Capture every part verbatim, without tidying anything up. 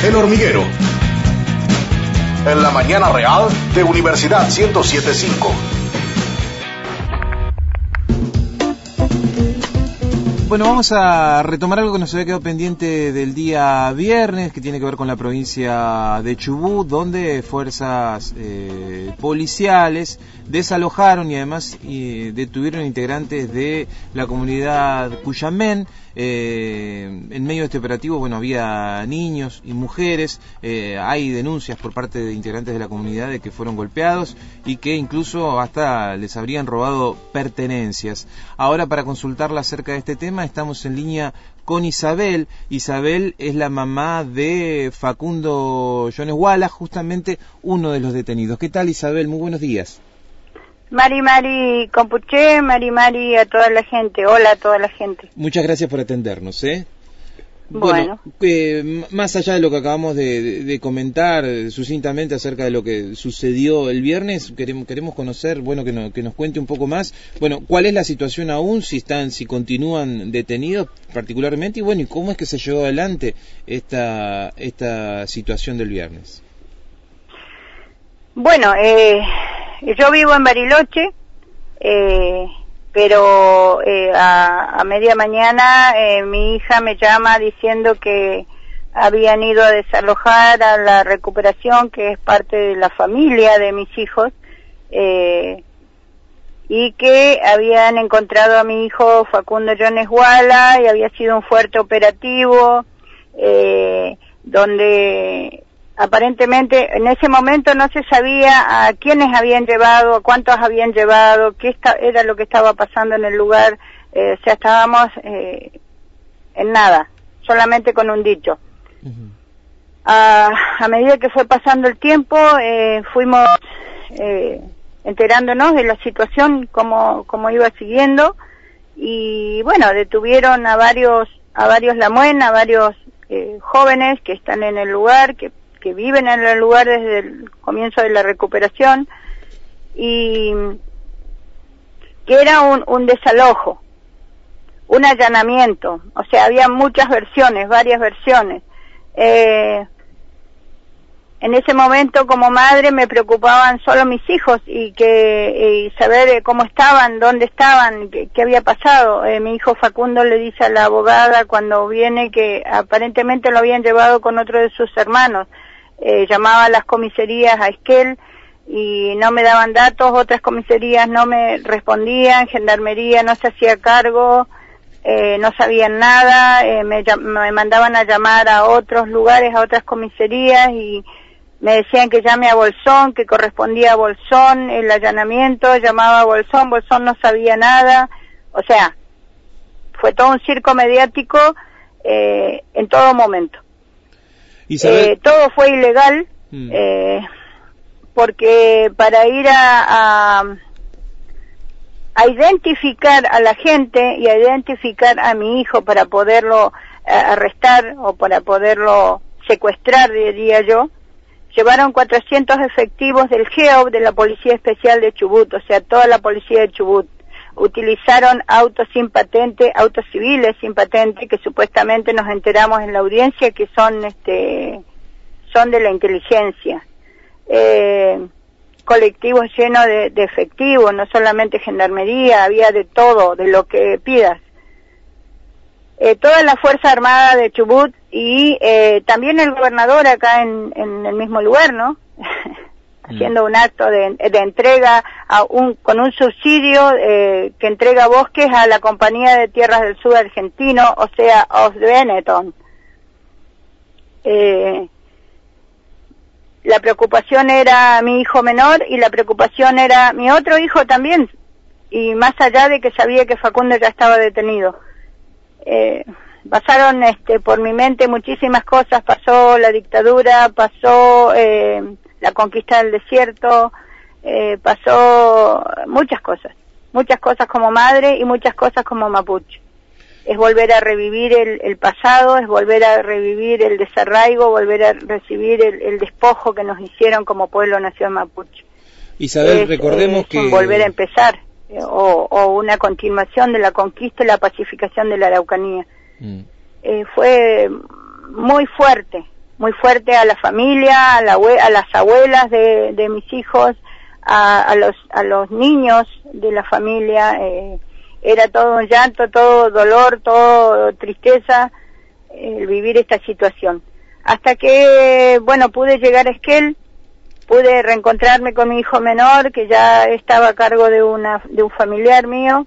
El Hormiguero. En la mañana real de Universidad ciento siete punto cinco. Bueno, vamos a retomar algo que nos había quedado pendiente del día viernes, que tiene que ver con la provincia de Chubut, donde fuerzas eh, policiales desalojaron y además eh, detuvieron integrantes de la comunidad Cuyamén. Eh, en medio de este operativo, bueno, había niños y mujeres. Eh, hay denuncias por parte de integrantes de la comunidad de que fueron golpeados y que incluso hasta les habrían robado pertenencias. Ahora, para consultarla acerca de este tema, estamos en línea con Isabel. Isabel es la mamá de Facundo Jones Wallace, justamente uno de los detenidos. ¿Qué tal, Isabel? Muy buenos días. Mari Mari Compuché, Mari Mari a toda la gente, hola a toda la gente. Muchas gracias por atendernos, ¿eh? Bueno, bueno eh, más allá de lo que acabamos de, de, de comentar eh, sucintamente acerca de lo que sucedió el viernes, queremos, queremos conocer, bueno, que, no, que nos cuente un poco más, bueno, cuál es la situación aún, si están, si continúan detenidos particularmente, y bueno, y cómo es que se llevó adelante esta, esta situación del viernes. Bueno, eh... yo vivo en Bariloche, eh, pero eh, a, a media mañana eh, mi hija me llama diciendo que habían ido a desalojar a la recuperación, que es parte de la familia de mis hijos, eh, y que habían encontrado a mi hijo Facundo Jones Wallace y había sido un fuerte operativo, eh, donde aparentemente en ese momento no se sabía a quiénes habían llevado, a cuántos habían llevado, qué esta, era lo que estaba pasando en el lugar, eh, o sea, estábamos eh, en nada, solamente con un dicho. Uh-huh. a, a medida que fue pasando el tiempo, eh, fuimos eh, enterándonos de la situación, cómo, cómo iba siguiendo, y bueno, detuvieron a varios, a varios Lamuén, a varios eh, jóvenes que están en el lugar, que que viven en el lugar desde el comienzo de la recuperación, y que era un, un desalojo, un allanamiento, o sea, había muchas versiones, varias versiones. Eh, en ese momento, como madre, me preocupaban solo mis hijos y que y saber cómo estaban, dónde estaban, qué, qué había pasado. Eh, mi hijo Facundo le dice a la abogada cuando viene que aparentemente lo habían llevado con otro de sus hermanos. Eh, llamaba a las comisarías a Esquel y no me daban datos, otras comisarías no me respondían, Gendarmería no se hacía cargo, eh, no sabían nada, eh, me, me mandaban a llamar a otros lugares, a otras comisarías, y me decían que llame a Bolsón, que correspondía a Bolsón el allanamiento, llamaba a Bolsón, Bolsón no sabía nada, o sea, fue todo un circo mediático eh, en todo momento. Eh, todo fue ilegal, mm. eh, porque para ir a, a, a identificar a la gente y a identificar a mi hijo para poderlo eh, arrestar o para poderlo secuestrar, diría yo, llevaron cuatrocientos efectivos del G E O B, de la Policía Especial de Chubut, o sea, toda la policía de Chubut. Utilizaron autos sin patente, autos civiles sin patente, que supuestamente nos enteramos en la audiencia que son este son de la inteligencia. Eh, colectivos llenos de, de efectivos, no solamente Gendarmería, había de todo, de lo que pidas. Eh, toda la Fuerza Armada de Chubut y eh, también el gobernador acá en, en el mismo lugar, ¿no? Haciendo un acto de, de entrega a un, con un subsidio eh, que entrega bosques a la Compañía de Tierras del Sur argentino, o sea, Os Benetton. Eh, la preocupación era mi hijo menor y la preocupación era mi otro hijo también, y más allá de que sabía que Facundo ya estaba detenido. Eh, pasaron este, por mi mente muchísimas cosas, pasó la dictadura, pasó eh, la conquista del desierto, eh, pasó muchas cosas, muchas cosas como madre y muchas cosas como mapuche. Es volver a revivir el, el pasado, es volver a revivir el desarraigo, volver a recibir el, el despojo que nos hicieron como pueblo nación mapuche. Isabel, es, recordemos es que... volver a empezar, eh, o, o una continuación de la conquista y la pacificación de la Araucanía. Mm. Eh, fue muy fuerte, muy fuerte a la familia, a, la, a las abuelas de, de mis hijos, a, a los a los niños de la familia. Eh, era todo un llanto, todo dolor, todo tristeza, el vivir esta situación. Hasta que, bueno, pude llegar a Esquel, pude reencontrarme con mi hijo menor, que ya estaba a cargo de una de un familiar mío,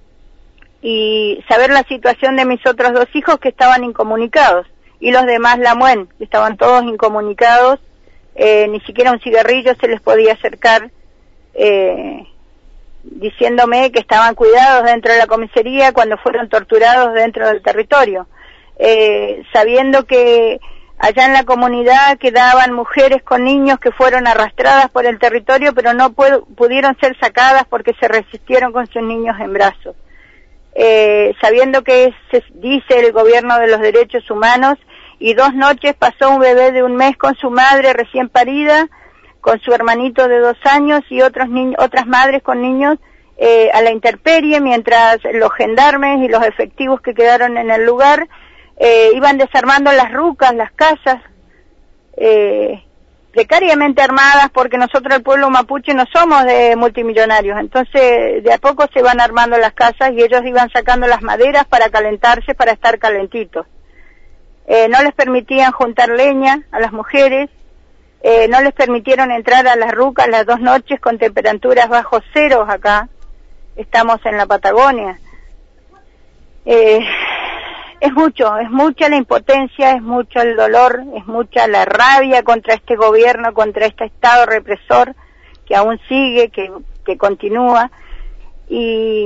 y saber la situación de mis otros dos hijos que estaban incomunicados, y los demás Lamuen, que estaban todos incomunicados, eh, ni siquiera un cigarrillo se les podía acercar, eh, diciéndome que estaban cuidados dentro de la comisaría cuando fueron torturados dentro del territorio, eh, sabiendo que allá en la comunidad quedaban mujeres con niños que fueron arrastradas por el territorio, pero no pu- pudieron ser sacadas porque se resistieron con sus niños en brazos. Eh, sabiendo que se dice el gobierno de los derechos humanos, y dos noches pasó un bebé de un mes con su madre recién parida, con su hermanito de dos años y otros ni- otras madres con niños eh, a la intemperie, mientras los gendarmes y los efectivos que quedaron en el lugar eh, iban desarmando las rucas, las casas, eh, precariamente armadas, porque nosotros el pueblo mapuche no somos de multimillonarios, entonces de a poco se van armando las casas y ellos iban sacando las maderas para calentarse, para estar calentitos. Eh, no les permitían juntar leña a las mujeres, eh, no les permitieron entrar a las rucas las dos noches con temperaturas bajo ceros acá, estamos en la Patagonia. Eh, es mucho, es mucha la impotencia, es mucho el dolor, es mucha la rabia contra este gobierno, contra este Estado represor que aún sigue, que, que continúa, y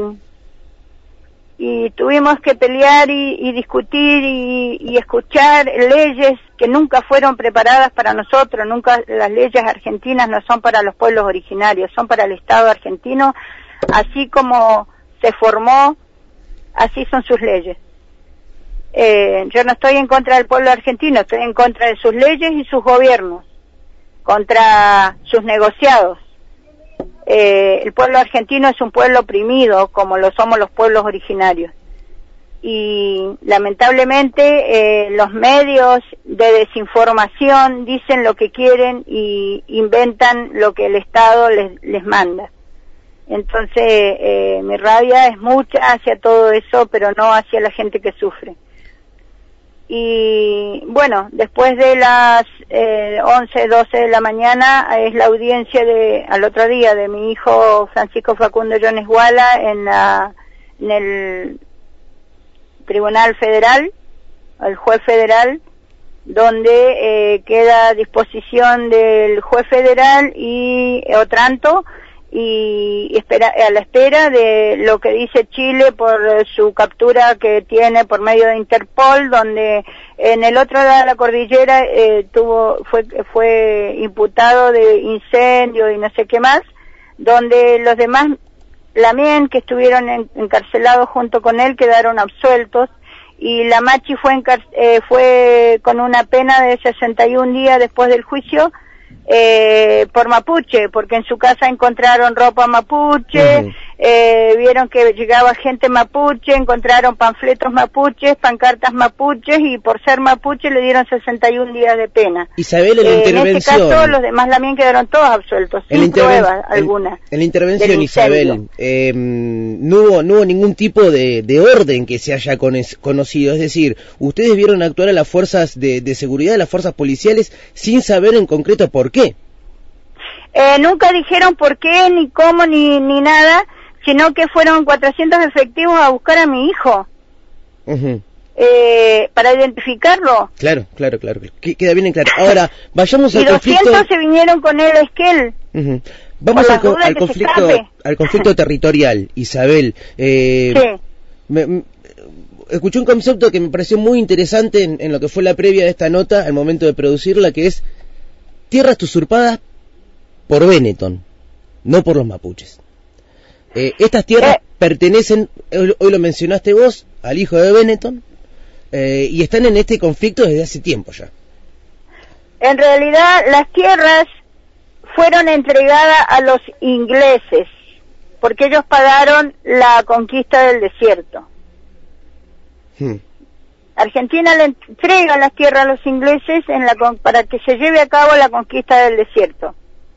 y tuvimos que pelear y, y discutir y, y escuchar leyes que nunca fueron preparadas para nosotros. Nunca, las leyes argentinas no son para los pueblos originarios, son para el Estado argentino, así como se formó, así son sus leyes. Eh, yo no estoy en contra del pueblo argentino, estoy en contra de sus leyes y sus gobiernos, contra sus negociados. Eh, el pueblo argentino es un pueblo oprimido, como lo somos los pueblos originarios. Y lamentablemente eh, los medios de desinformación dicen lo que quieren y inventan lo que el Estado les, les manda. Entonces eh, mi rabia es mucha hacia todo eso, pero no hacia la gente que sufre. Y bueno, después de las eh, once, doce de la mañana es la audiencia de al otro día de mi hijo Francisco Facundo Jones Guala en, la, en el Tribunal Federal, el juez federal, donde eh, queda a disposición del juez federal y Otranto, y espera, a la espera de lo que dice Chile por su captura que tiene por medio de Interpol, donde en el otro lado de la cordillera eh, tuvo fue fue imputado de incendio y no sé qué más, donde los demás Lamien que estuvieron en, encarcelados junto con él quedaron absueltos, y la Machi fue encar- eh, fue con una pena de sesenta y un días después del juicio, eh, por mapuche, porque en su casa encontraron ropa mapuche, uh-huh. eh, vieron que llegaba gente mapuche, encontraron panfletos mapuches, pancartas mapuches, y por ser mapuche le dieron sesenta y un días de pena. Isabel, en la eh, intervención... En este caso los demás también quedaron todos absueltos, sin interven- pruebas alguna. En la intervención, Isabel, eh, no, hubo, no hubo ningún tipo de, de orden que se haya conocido, es decir, ustedes vieron actuar a las fuerzas de, de seguridad, a las fuerzas policiales, sin saber en concreto por qué. Eh, nunca dijeron por qué, ni cómo, ni, ni nada, sino que fueron cuatrocientos efectivos a buscar a mi hijo. Uh-huh. Eh, para identificarlo. Claro, claro, claro. Queda bien en claro. Ahora, vayamos y al conflicto... Y doscientos se vinieron con él a Esquel. Uh-huh. Vamos al, co- al conflicto al conflicto territorial, Isabel. Eh, sí. Me, me, escuché un concepto que me pareció muy interesante en, en lo que fue la previa de esta nota, al momento de producirla, que es tierras usurpadas por Benetton, no por los mapuches. Eh, estas tierras eh. pertenecen, hoy, hoy lo mencionaste vos, al hijo de Benetton, eh, y están en este conflicto desde hace tiempo ya. En realidad, las tierras fueron entregadas a los ingleses, porque ellos pagaron la conquista del desierto. Hmm. Argentina le entrega las tierras a los ingleses en la, para que se lleve a cabo la conquista del desierto.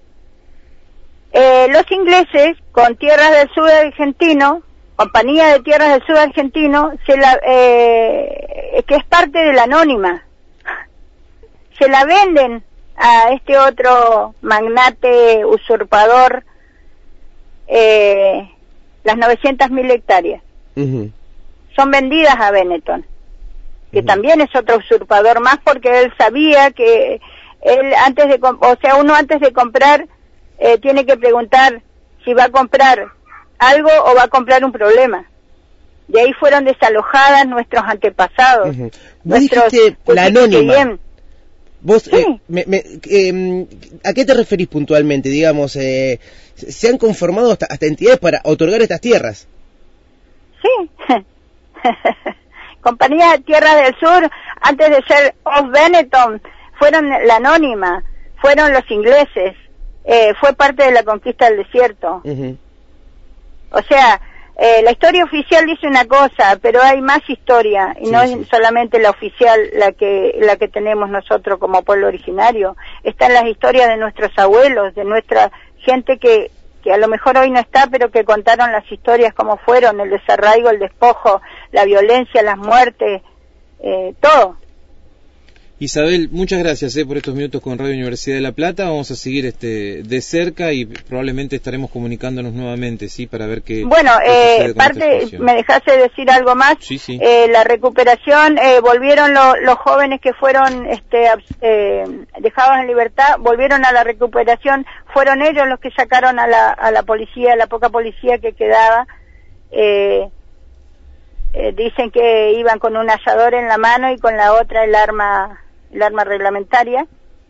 Eh, los ingleses, con tierras del sur argentino, Compañía de Tierras del Sur Argentino, se la, eh, que es parte de la Anónima, se la venden a este otro magnate usurpador, eh, las novecientas mil hectáreas. Uh-huh. Son vendidas a Benetton, que uh-huh. también es otro usurpador más, porque él sabía que él antes de, o sea, uno antes de comprar eh, tiene que preguntar si va a comprar algo o va a comprar un problema. De ahí fueron desalojadas nuestros antepasados. Uh-huh. Vos nuestros, dijiste la Anónima. Bien. Vos, sí. eh, me, me, eh, ¿a qué te referís puntualmente? Digamos, eh, ¿se han conformado hasta, hasta entidades para otorgar estas tierras? Sí. Compañía de Tierras del Sur, antes de ser of Benetton, fueron la Anónima, fueron los ingleses, eh, fue parte de la conquista del desierto. Uh-huh. O sea, eh, la historia oficial dice una cosa, pero hay más historia, y sí, no sí. es solamente la oficial la que la que tenemos nosotros como pueblo originario. Están las historias de nuestros abuelos, de nuestra gente que, que a lo mejor hoy no está, pero que contaron las historias como fueron, el desarraigo, el despojo, la violencia, las muertes, eh, todo. Isabel, muchas gracias eh, por estos minutos con Radio Universidad de La Plata. Vamos a seguir este de cerca y probablemente estaremos comunicándonos nuevamente, sí, para ver qué. Bueno, eh, parte, me dejaste decir algo más. Sí, sí. Eh, la recuperación, eh, volvieron lo, los jóvenes que fueron este, eh, dejados en libertad, volvieron a la recuperación. Fueron ellos los que sacaron a la, a la policía, la poca policía que quedaba. Eh, eh, dicen que iban con un asador en la mano y con la otra el arma. el arma reglamentaria.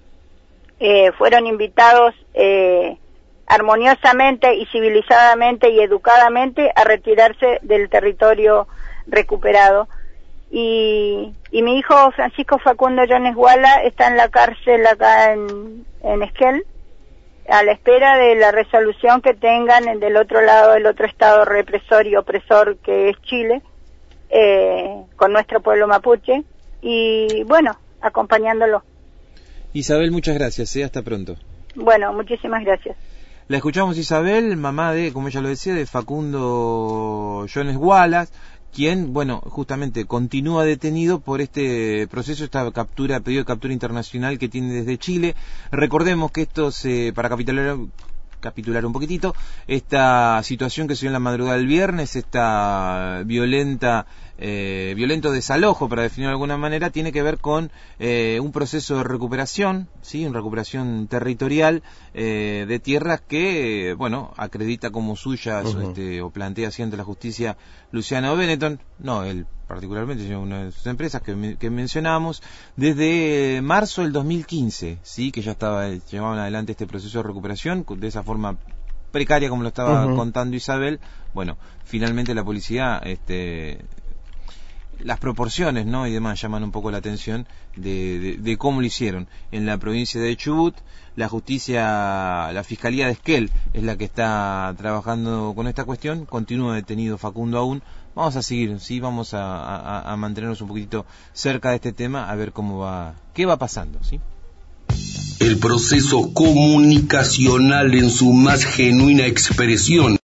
Eh, fueron invitados eh, armoniosamente y civilizadamente y educadamente a retirarse del territorio recuperado. Y, y mi hijo Francisco Facundo Jones Guala está en la cárcel acá en, en Esquel, a la espera de la resolución que tengan del otro lado, del otro estado represor y opresor que es Chile, eh, con nuestro pueblo mapuche. Y bueno, acompañándolo. Isabel, muchas gracias, ¿eh? Hasta pronto. Bueno, muchísimas gracias. La escuchamos Isabel, mamá de, como ella lo decía, de Facundo Jones Wallace, quien, bueno, justamente continúa detenido por este proceso, esta captura, pedido de captura internacional que tiene desde Chile. Recordemos que esto se, para capitular, capitular un poquitito, esta situación que se dio en la madrugada del viernes, esta violenta Eh, violento desalojo, para definirlo de alguna manera, tiene que ver con eh, un proceso de recuperación, sí, una recuperación territorial eh, de tierras que, eh, bueno, acredita como suyas uh-huh. este, o plantea así ante la justicia Luciano Benetton, no él particularmente, sino una de sus empresas que, que mencionamos, desde marzo del dos mil quince, sí, que ya estaba llevaban adelante este proceso de recuperación de esa forma precaria como lo estaba uh-huh. contando Isabel. Bueno, finalmente la policía este las proporciones, ¿no? y demás llaman un poco la atención de, de, de cómo lo hicieron en la provincia de Chubut. La justicia, la fiscalía de Esquel es la que está trabajando con esta cuestión. Continúa detenido Facundo aún. Vamos a seguir, sí, vamos a, a, a mantenernos un poquitito cerca de este tema, a ver cómo va, qué va pasando, sí. El proceso comunicacional en su más genuina expresión